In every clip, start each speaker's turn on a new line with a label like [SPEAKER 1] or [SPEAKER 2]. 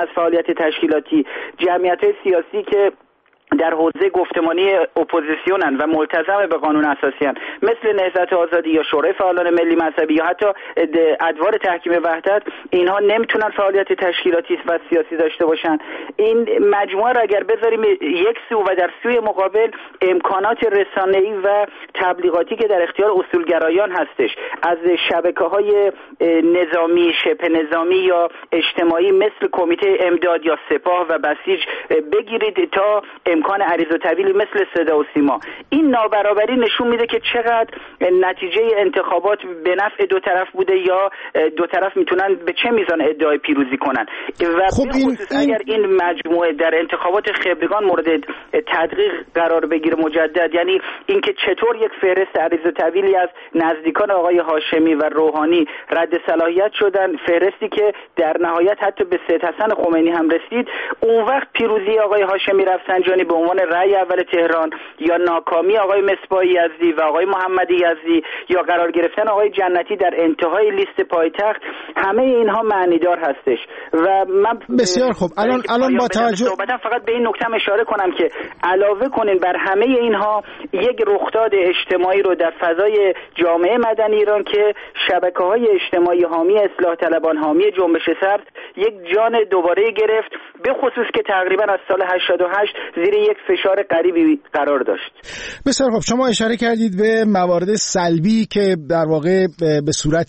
[SPEAKER 1] از فعالیت تشکیلاتی، جمعیت‌های سیاسی که در حوزه گفتمانی اپوزیسیونن و ملتزم به قانون اساسی هستند، مثل نهضت آزادی یا شورای فعالان ملی مذهبی یا حتی ادوار تحکیم وحدت، اینها نمیتونن فعالیت تشکیلاتی و سیاسی داشته باشن. این مجموعه را اگر بذاریم یک سو و در سوی مقابل امکانات رسانه‌ای و تبلیغاتی که در اختیار اصولگرایان هستش، از شبکه‌های نظامی، شبه نظامی یا اجتماعی مثل کمیته امداد یا سپاه و بسیج بگیرید تا امکان عریض و طویلی مثل صدا و سیما، این نابرابری نشون میده که چقدر نتیجه انتخابات به نفع دو طرف بوده یا دو طرف میتونن به چه میزان ادعای پیروزی کنن. و
[SPEAKER 2] خب
[SPEAKER 1] اگر این مجموعه در انتخابات خبرگان مورد تدقیق قرار بگیره مجدد، یعنی اینکه چطور یک فهرست عریض و طویلی از نزدیکان آقای هاشمی و روحانی رد صلاحیت شدن، فهرستی که در نهایت حتی به سید حسن خمینی هم رسید، اون وقت پیروزی آقای هاشمی رفسنجانی به عنوان رأی اول تهران یا ناکامی آقای مصباح یزدی و آقای محمد یزدی یا قرار گرفتن آقای جنتی در انتهای لیست پایتخت، همه اینها معنیدار هستش. و من
[SPEAKER 2] بسیار خوب الان با توجه
[SPEAKER 1] صحبتم فقط به این نکته اشاره کنم که علاوه کنین بر همه اینها یک رخداد اجتماعی رو در فضای جامعه مدنی ایران که شبکه‌های اجتماعی حامی اصلاح طلبان، حامی جنبش سبز یک جان دوباره گرفت، به خصوص که تقریبا از سال 88 زیر یک فشار غریبی قرار داشت.
[SPEAKER 2] بسیار خب، شما اشاره کردید به موارد سلبی که در واقع به صورت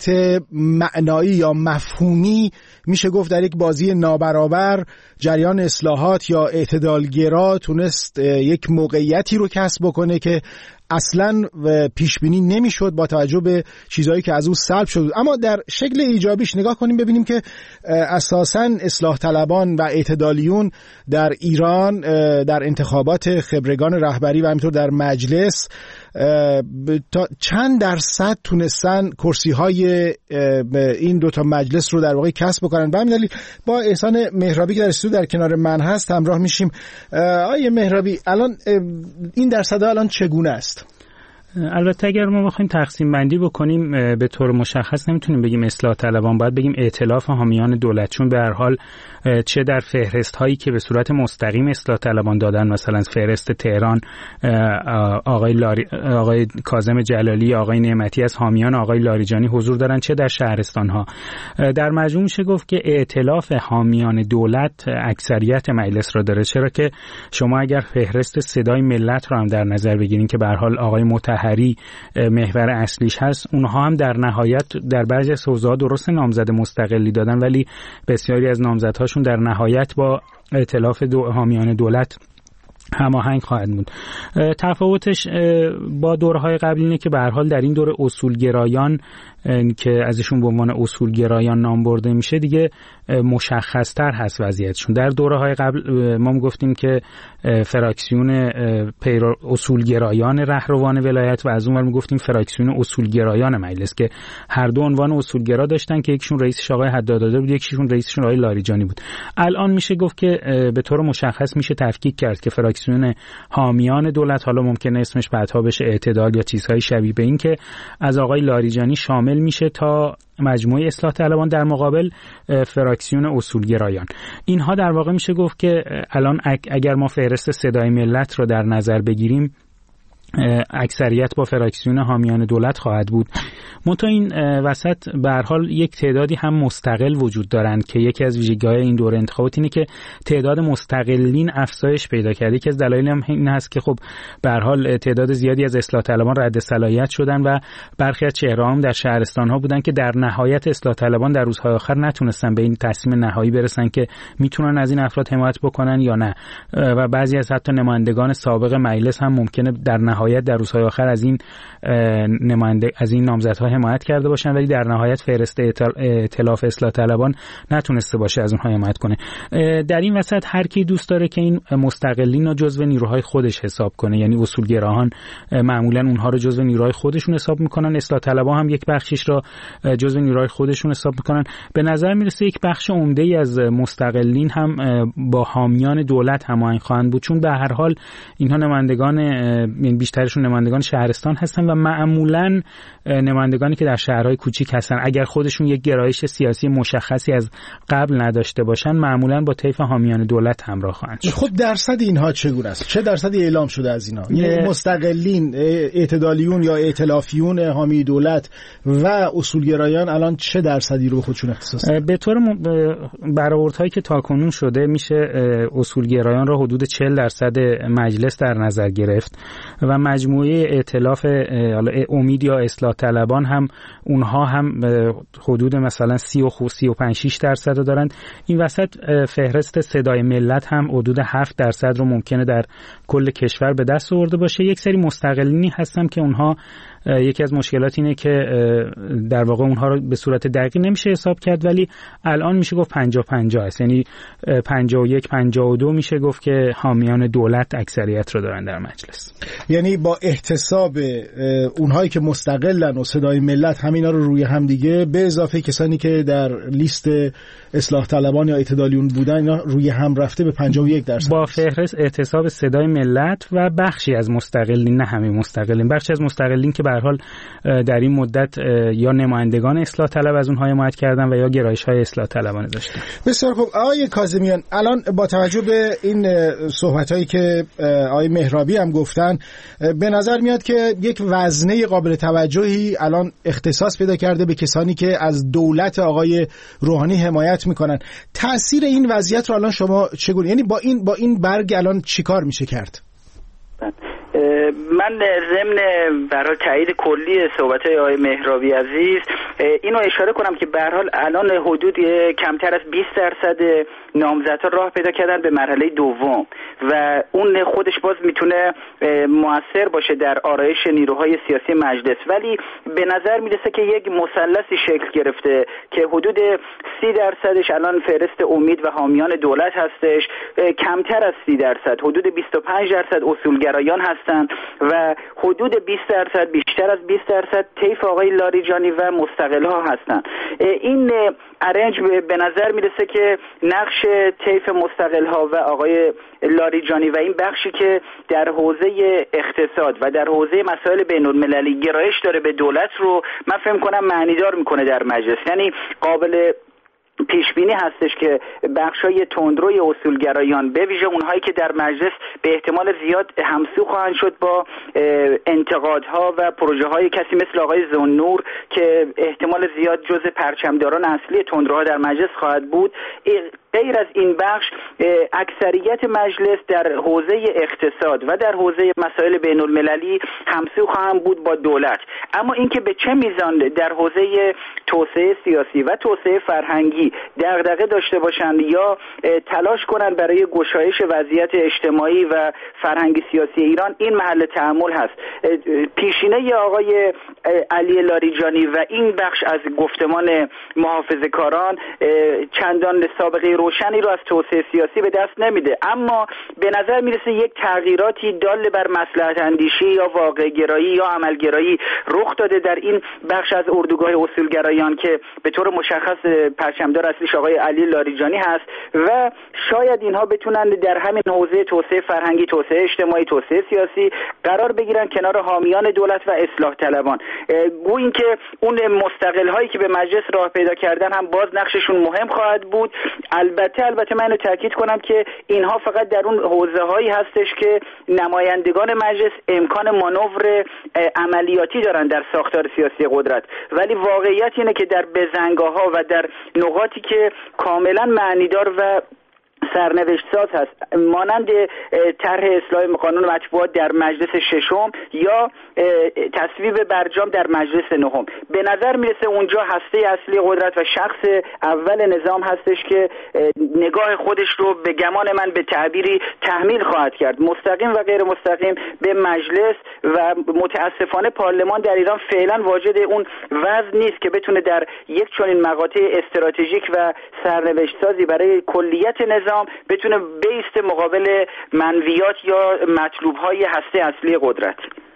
[SPEAKER 2] معنایی یا مفهومی میشه گفت در یک بازی نابرابر جریان اصلاحات یا اعتدالگرا تونست یک موقعیتی رو کسب بکنه که اصلا پیش بینی نمیشد با توجه به چیزهایی که از اون سلب شد. اما در شکل ایجابیش نگاه کنیم ببینیم که اساساً اصلاح طلبان و اعتدالیون در ایران در انتخابات خبرگان رهبری و همینطور در مجلس تا چند درصد تونستن کرسی‌های این دوتا مجلس رو در واقع کسب بکنن. به همین دلیل با احسان مهرابی که در استودیو در کنار من هست همراه میشیم. آقای مهرابی، الان این درصدها الان چگونه است؟
[SPEAKER 3] البته اگر ما بخوایم تقسیم بندی بکنیم به طور مشخص نمیتونیم بگیم اصلاح طلبان، باید بگیم ائتلاف حامیان دولت، چون به هر حال چه در فهرست هایی که به صورت مستقیم اصلاح طلبان دادن، مثلا فهرست تهران آقای کاظم جلالی، آقای نعمتی از حامیان آقای لاریجانی حضور دارن، چه در شهرستان ها، در مجموع میشه گفت که ائتلاف حامیان دولت اکثریت مجلس را داره. چرا که شما اگر فهرست صدای ملت رو هم در نظر بگیرین که به هر حال آقای مطهری محور اصلیش هست، اونها هم در نهایت در بعضی از حوزه‌ها درست نامزد مستقلی دادن، ولی بسیاری از نامزدهاشون در نهایت با ائتلاف حامیان دولت هماهنگ خواهد بود. تفاوتش با دورهای قبل اینه که به هر حال در این دوره اصولگرایان که ازشون به عنوان اصولگرایان نام برده میشه دیگه مشخص‌تر هست وضعیتشون. در دوره‌های قبل ما گفتیم که فراکسیون اصولگرایان رهروان ولایت و از اون ور میگفتیم فراکسیون اصولگرایان مجلس که هر دو عنوان اصولگرا داشتن که یکیشون رئیسش آقای حدادزاده بود، یکیشون رئیسشون آقای لاریجانی بود. الان میشه گفت که به طور مشخص میشه تفکیک کرد که فراکسیون حامیان دولت، حالا ممکنه اسمش بعدها بشه اعتدال یا چیزهای شبیه به این، که از آقای لاریجانی شامل میشه تا مجموعه اصلاح طلبان در مقابل فراکسیون اصولگرایان. اینها در واقع میشه گفت که الان اگر ما فهرست صدای ملت رو در نظر بگیریم اکثریت با فراکسیون حامیان دولت خواهد بود. منتها این وسط به هر حال یک تعدادی هم مستقل وجود دارند که یکی از ویژگی‌های این دوره انتخابات اینه که تعداد مستقلین افزایش پیدا کرده. یکی از دلایل هم این هست که خب به هر حال تعداد زیادی از اصلاح طلبان رد صلاحیت شدن و برخی از چهره‌ها در شهرستان‌ها بودن که در نهایت اصلاح طلبان در روزهای آخر نتونستن به این تصمیم نهایی برسن که میتونن از این افراد حمایت بکنن یا نه، و بعضی از حتی نمایندگان سابق مجلس هم ممکنه در نهایت در روزهای آخر از این نامزدها حمایت کرده باشن، ولی در نهایت فهرست ائتلاف اصلاح طلبان نتونسته باشه از اونها حمایت کنه. در این وسط هر کی دوست داره که این مستقلین رو جزو نیروهای خودش حساب کنه، یعنی اصولگراهان معمولا اونها رو جزو نیروهای خودشون حساب میکنن، اصلاح طلبان هم یک بخشش رو جزو نیروهای خودشون حساب میکنن. به نظر میرسه یک بخش عمده‌ای از مستقلین هم با حامیان دولت هماهنگ خواهند بود، چون به هر حال اینها نمایندگان، یعنی بیشترشون نمایندگان شهرستان هستن و معمولاً نمایندگانی که در شهرهای کوچیک هستن اگر خودشون یک گرایش سیاسی مشخصی از قبل نداشته باشن معمولاً با طیف حامیان دولت همراه خواهند شد.
[SPEAKER 2] خب درصد اینها چگونه است؟ چه درصدی اعلام شده از اینا؟ یعنی مستقلین، اعتدالیون یا ائتلافیون حامی دولت و اصولگرایان الان چه درصدی رو به خودشون اختصاص دادن؟ به طور
[SPEAKER 3] برآوردهایی که تاکنون شده میشه اصولگرایان را حدود 40% مجلس در نظر گرفت و مجموعه ائتلاف امید یا اصلاح طلبان هم اونها هم حدود مثلا 35-6% دارند. این وسط فهرست صدای ملت هم حدود 7% رو ممکنه در کل کشور به دست آورده باشه. یک سری مستقلینی هستن که اونها یکی از مشکلات اینه که در واقع اونها رو به صورت دقیق نمیشه حساب کرد، ولی الان میشه گفت 50-50 است، یعنی 51-52 میشه گفت که حامیان دولت اکثریت رو دارن در مجلس.
[SPEAKER 2] یعنی با احتساب اونهایی که مستقلن و صدای ملت همینا رو روی هم دیگه به اضافه کسانی که در لیست اصلاح طلبان یا اعتدالیون بودن اینا روی هم رفته به 51%.
[SPEAKER 3] با فهرست احتساب صدای ملت و بخشی از مستقلین، نه همه مستقلین، بخشی از مستقلین که به هر حال در این مدت یا نمایندگان اصلاح طلب از اونها حمایت کردن و یا گرایش‌های اصلاح طلبانه داشتن.
[SPEAKER 2] بسیار خوب. آقای کاظمیان، الان با توجه به این صحبتایی که آقای مهرابی هم گفتن به نظر میاد که یک وزنه قابل توجهی الان اختصاص پیدا کرده به کسانی که از دولت آقای روحانی حمایت میکنن. تأثیر این وضعیت رو الان شما چگونه، یعنی با این برگ الان چیکار میشه کرد؟
[SPEAKER 1] من ضمن برای تایید کلی صحبت‌های آقای مهرابی عزیز اینو اشاره کنم که به هر حال الان حدود کمتر از 20% نامزدها راه پیدا کردن به مرحله دوم و اون خودش باز میتونه مؤثر باشه در آرایش نیروهای سیاسی مجلس، ولی به نظر میرسه که یک مثلثی شکل گرفته که حدود 30% الان فهرست امید و حامیان دولت هستش، کمتر از 30% حدود 25% اصولگرایان هستن و حدود 20% بیشتر از 20% طیف آقای لاریجانی و مستقل‌ها هستن. این ارنج به نظر میرسه که نقش طیف مستقل‌ها و آقای لاریجانی و این بخشی که در حوزه اقتصاد و در حوزه مسائل بین‌المللی گرایش داره به دولت رو من فهم کنم معنیدار میکنه در مجلس، یعنی قابل پیش بینی هستش که بخشای تندروی اصولگرایان به ویژه اونهایی که در مجلس به احتمال زیاد همسو خواهند شد با انتقادها و پروژه های کسی مثل آقای ذوالنور که احتمال زیاد جزء پرچمداران اصلی تندروها در مجلس خواهد بود، غیر از این بخش اکثریت مجلس در حوزه اقتصاد و در حوزه مسائل بین المللی همسو خواهند بود با دولت. اما اینکه به چه میزان در حوزه توسعه سیاسی و توسعه فرهنگی دغدغه داشته باشند یا تلاش کنند برای گشایش وضعیت اجتماعی و فرهنگی سیاسی ایران، این محل تأمل هست. پیشینه آقای علی لاریجانی و این بخش از گفتمان محافظه‌کاران چندان سابقه روشنی رو از توسعه سیاسی به دست نمیده، اما به نظر میرسه یک تغییراتی دال بر مصلحت اندیشی یا واقع گرایی یا عمل گرایی رخ داده در این بخش از اردوگاه اصولگرایان که به طور مشخص پرچمدار اصلیش آقای علی لاریجانی هست و شاید اینها بتونن در همین حوزه توسعه فرهنگی، توسعه اجتماعی، توسعه سیاسی قرار بگیرن کنار حامیان دولت و اصلاح طلبان. گویا اینکه اون مستقل هایی که به مجلس راه پیدا کردن هم باز نقششون مهم خواهد بود. البته من اینو تاکید کنم که اینها فقط در اون حوزه هایی هستش که نمایندگان مجلس امکان مانور عملیاتی دارن در ساختار سیاسی قدرت، ولی واقعیت اینه که در بزنگاه‌ها و در نقاطی که کاملا معنیدار و سرنوشت ساز هست مانند طرح اصلاح قانون مطبوعات در مجلس ششم یا تصویب برجام در مجلس نهم، به نظر میرسه اونجا هسته اصلی قدرت و شخص اول نظام هستش که نگاه خودش رو به گمان من به تعبیری تحمیل خواهد کرد مستقیم و غیر مستقیم به مجلس و متاسفانه پارلمان در ایران فعلا واجد اون وضع نیست که بتونه در یک چنین مقاطع استراتژیک و سرنوشت سازی برای کلیت نظام بتونه بیست مقابل منویات یا مطلوب‌های هسته اصلی قدرت.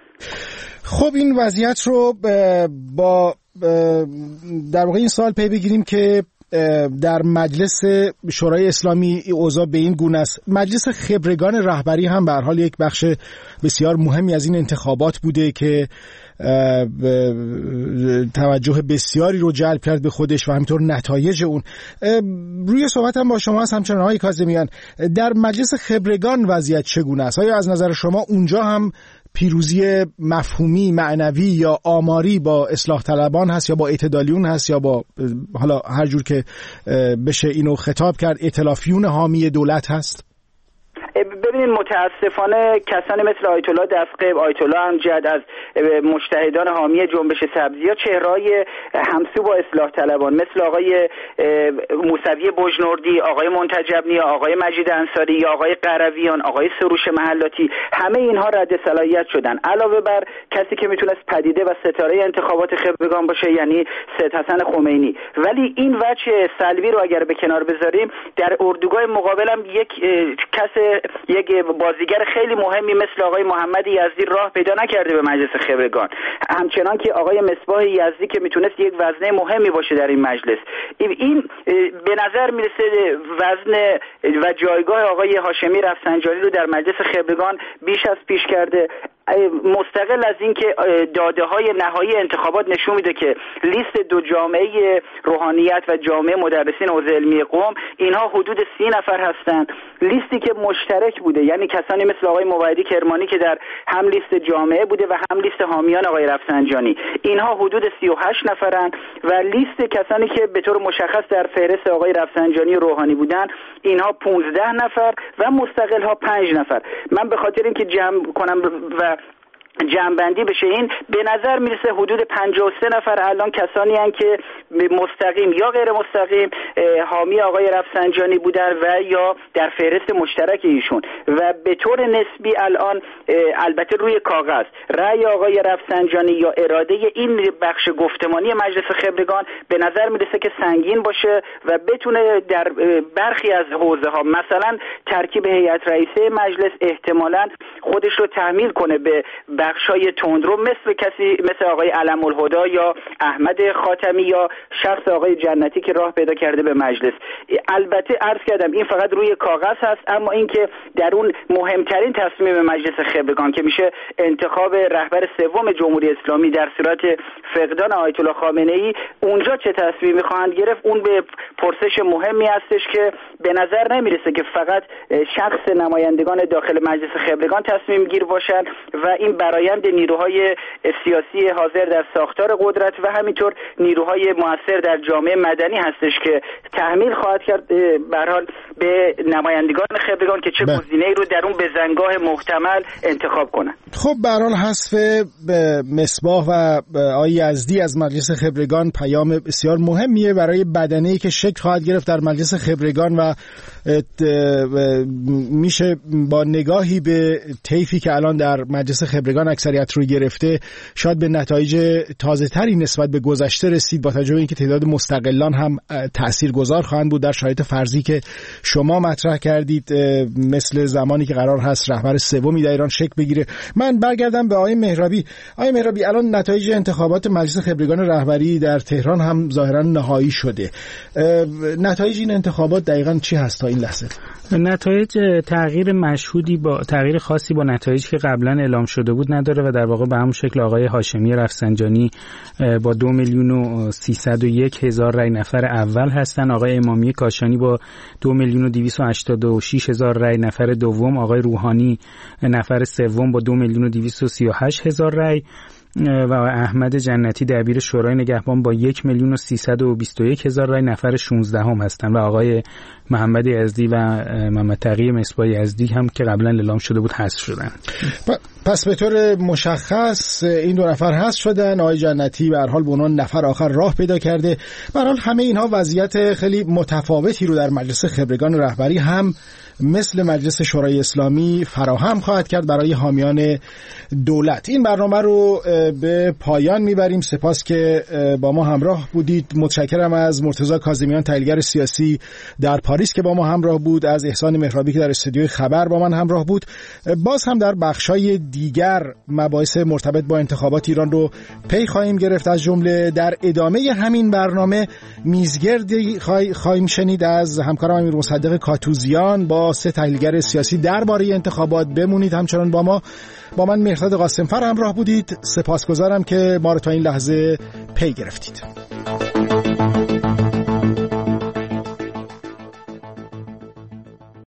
[SPEAKER 2] خب این وضعیت رو با در واقع این سوال پی بگیریم که در مجلس شورای اسلامی اوضاع به این گونه است. مجلس خبرگان رهبری هم به هر حال یک بخش بسیار مهمی از این انتخابات بوده که توجه بسیاری رو جلب کرد به خودش و همینطور نتایج اون. روی صحبت هم با شما هست همچنان آقای کاظمیان، در مجلس خبرگان وضعیت چگونه است؟ آیا از نظر شما اونجا هم پیروزی مفهومی، معنوی یا آماری با اصلاح طلبان هست یا با اعتدالیون هست یا با حالا هر جور که بشه اینو خطاب کرد ائتلافیون حامی دولت هست؟
[SPEAKER 1] ببینید متاسفانه کسانی مثل آیت الله دستقیب، آیت الله امجد از مجتهدان حامی جنبش سبزی‌ها چهره‌های همسو با اصلاح طلبان مثل آقای موسوی بجنوردی، آقای منتجبنیا، آقای مجید انصاری یا آقای قرویان، آقای سروش محلاتی، همه اینها رد صلاحیت شدن. علاوه بر کسی که میتونست پدیده و ستاره انتخابات خبرگان باشه یعنی سید حسن خمینی. ولی این وجه سلبی رو اگر به کنار بذاریم، در اردوگاه مقابلم یک بازیگر خیلی مهمی مثل آقای محمد یزدی راه پیدا نکرده به مجلس خبرگان، همچنان که آقای مصباح یزدی که میتونست یک وزنه مهمی باشه در این مجلس. این به نظر میرسه وزن و جایگاه آقای هاشمی رفسنجانی رو در مجلس خبرگان بیش از پیش کرده. مستقل از این که داده های نهایی انتخابات نشون میده که لیست دو جامعه روحانیت و جامعه مدرسین حوزه علمی قم اینها حدود 30 نفر هستند. لیستی که مشترک بوده یعنی کسانی مثل آقای موحدی کرمانی که در هم لیست جامعه بوده و هم لیست حامیان آقای رفسنجانی، اینها حدود 38 نفرند و لیست کسانی که به طور مشخص در فهرست آقای رفسنجانی روحانی بودن اینها 15 نفر و مستقل ها 5 نفر. من به خاطر اینکه جمع کنم و جمع‌بندی بشه این به نظر میرسه حدود 53 نفر الان کسانی هستند که مستقیم یا غیر مستقیم حامی آقای رفسنجانی بودن و یا در فهرست مشترک ایشون و به طور نسبی الان البته روی کاغذ رأی آقای رفسنجانی یا اراده این بخش گفتمانی مجلس خبرگان به نظر میرسه که سنگین باشه و بتونه در برخی از حوزه ها مثلا ترکیب هیئت رئیسه مجلس احتمالاً خودش رو تحمیل کنه به بخشای تندرو مثل آقای علم الهدا یا احمد خاتمی یا شخص آقای جنتی که راه پیدا کرده به مجلس. البته عرض کردم این فقط روی کاغذ هست، اما اینکه در اون مهمترین تصمیم مجلس خبرگان که میشه انتخاب رهبر سوم جمهوری اسلامی در صورت فقدان آیت الله خامنه ای، اونجا چه تصمیمی خواهند گرفت اون به پرسش مهمی هستش که به نظر نمیرسه که فقط شخص نمایندگان داخل مجلس خبرگان تصمیم گیر باشند و این برآیند نیروهای سیاسی حاضر در ساختار قدرت و همینطور نیروهای مؤثر در جامعه مدنی هستش که تحمیل خواهد کرد به هر حال به نمایندگان خبرگان که چه گزینه‌ای رو در اون بزنگاه محتمل انتخاب کنن.
[SPEAKER 2] خب به هر حال حذف مصباح و آقای یزدی از مجلس خبرگان پیام بسیار مهمیه برای بدنه‌ای که شکل خواهد گرفت در مجلس خبرگان و میشه با نگاهی به طیفی که الان در مجلس خبرگان اکثریت رو گرفته شاید به نتایج تازه تری نسبت به گذشته رسید، با توجه به اینکه تعداد مستقلان هم تاثیرگذار خواهند بود در شرایط فرضی که شما مطرح کردید، مثل زمانی که قرار هست رهبر سومی در ایران شکل بگیره. من برگردم به آقای مهرابی. آقای مهرابی، الان نتایج انتخابات مجلس خبرگان رهبری در تهران هم ظاهرا نهایی شده. نتایج این انتخابات دقیقاً چی هست تا این لحظه؟
[SPEAKER 3] نتایج تغییر مشهودی با تغییر خاصی با نتایجی که قبلا اعلام شده بود نداره و در واقع به همون شکل آقای هاشمی رفسنجانی با 2,301,000 رای نفر اول هستن، آقای امامی کاشانی با 2,286,000 رای نفر دوم، آقای روحانی نفر سوم با 2,238,000 رای و احمد جنتی دبیر شورای نگهبان با 1,321,000 رای نفر 16 هم هستن و آقای محمد یزدی و محمد تقی مصباح یزدی هم که قبلا اعلام شده بود حذف شدن.
[SPEAKER 2] پس به طور مشخص این دو نفر حذف شدن. آقای جنتی به هر حال به عنوان نفر آخر راه پیدا کرده. به هر حال همه اینها وضعیت خیلی متفاوتی رو در مجلس خبرگان رهبری هم مثل مجلس شورای اسلامی فراهم خواهد کرد برای حامیان دولت. این برنامه رو به پایان میبریم. سپاس که با ما همراه بودید. متشکرم از مرتضی کاظمیان تحلیلگر سیاسی در پاریس که با ما همراه بود، از احسان مهرابی که در استودیوی خبر با من همراه بود. باز هم در بخشای دیگر مباحث مرتبط با انتخابات ایران رو پی خواهیم گرفت. از جمله در ادامه همین برنامه میزگردی خواهیم شنید از همکارم امیر مصدق کاتوزیان با 3 تحلیلگر سیاسی درباره انتخابات. بمونید همچنان با ما. با من مهرداد قاسمفر همراه بودید. سپاسگزارم که ما رو تا این لحظه پی گرفتید.